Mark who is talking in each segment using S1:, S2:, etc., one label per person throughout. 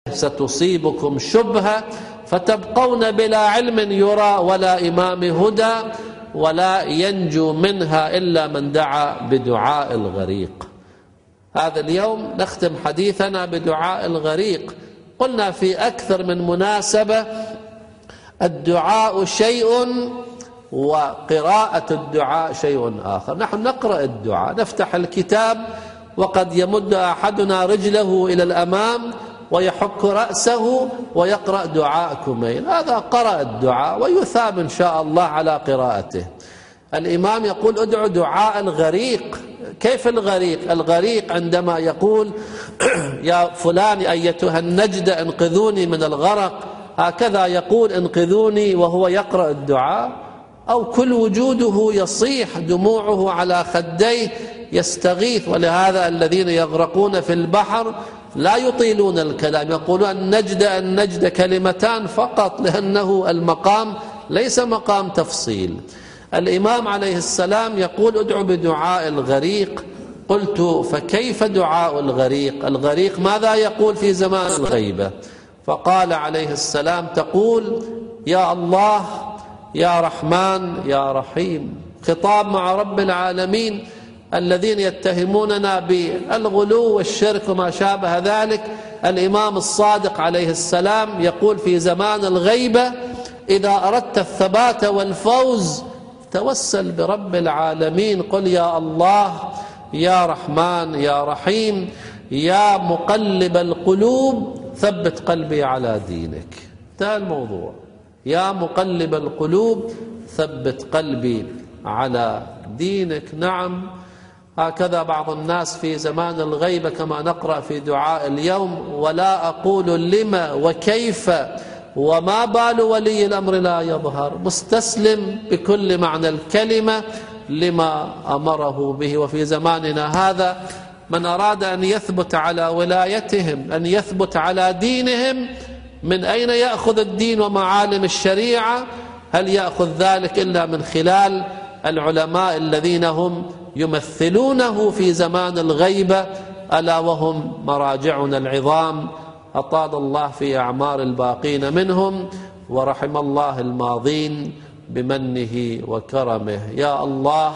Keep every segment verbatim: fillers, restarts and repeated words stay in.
S1: ستصيبكم شبهة فتبقون بلا علم يرى ولا إمام هدى ولا ينجو منها إلا من دعا بدعاء الغريق. هذا اليوم نختم حديثنا بدعاء الغريق. قلنا في أكثر من مناسبة الدعاء شيء وقراءة الدعاء شيء آخر. نحن نقرأ الدعاء، نفتح الكتاب وقد يمد أحدنا رجله إلى الأمام ويحك رأسه ويقرأ دعاء كميل، هذا قرأ الدعاء ويثاب إن شاء الله على قراءته. الإمام يقول ادعو دعاء الغريق. كيف الغريق؟ الغريق عندما يقول يا فلان أيتها النجدة انقذوني من الغرق، هكذا يقول انقذوني وهو يقرأ الدعاء، أو كل وجوده يصيح دموعه على خديه يستغيث. ولهذا الذين يغرقون في البحر لا يطيلون الكلام، يقولون النجدة النجدة كلمتان فقط، لأنه المقام ليس مقام تفصيل. الإمام عليه السلام يقول ادعو بدعاء الغريق. قلت فكيف دعاء الغريق؟ الغريق ماذا يقول في زمان الغيبة؟ فقال عليه السلام تقول يا الله يا رحمن يا رحيم، خطاب مع رب العالمين. الذين يتهموننا بالغلو والشرك وما شابه ذلك، الإمام الصادق عليه السلام يقول في زمان الغيبة إذا أردت الثبات والفوز توسل برب العالمين، قل يا الله يا رحمن يا رحيم يا مقلب القلوب ثبت قلبي على دينك. ده الموضوع، يا مقلب القلوب ثبت قلبي على دينك. نعم، هكذا بعض الناس في زمان الغيبة كما نقرأ في دعاء اليوم، ولا أقول لما وكيف وما بال ولي الأمر لا يظهر، مستسلم بكل معنى الكلمة لما أمره به. وفي زماننا هذا من أراد أن يثبت على ولايتهم، أن يثبت على دينهم، من أين يأخذ الدين ومعالم الشريعة؟ هل يأخذ ذلك إلا من خلال العلماء الذين هم يمثلونه في زمان الغيبة، ألا وهم مراجعنا العظام. أطال الله في أعمار الباقين منهم ورحم الله الماضين بمنه وكرمه. يا الله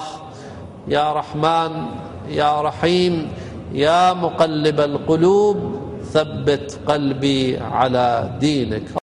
S1: يا رحمن يا رحيم يا مقلب القلوب ثبت قلبي على دينك.